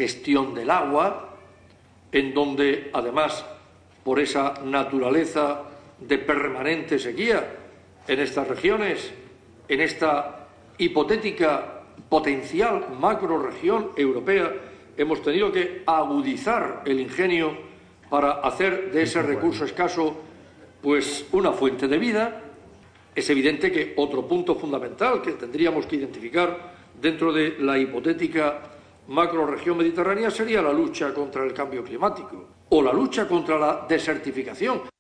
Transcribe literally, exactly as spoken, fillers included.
gestión del agua, en donde, además, por esa naturaleza de permanente sequía en estas regiones, en esta hipotética potencial macrorregión europea, hemos tenido que agudizar el ingenio para hacer de ese recurso escaso pues una fuente de vida. Es evidente que otro punto fundamental que tendríamos que identificar dentro de la hipotética macrorregión mediterránea sería la lucha contra el cambio climático o la lucha contra la desertificación,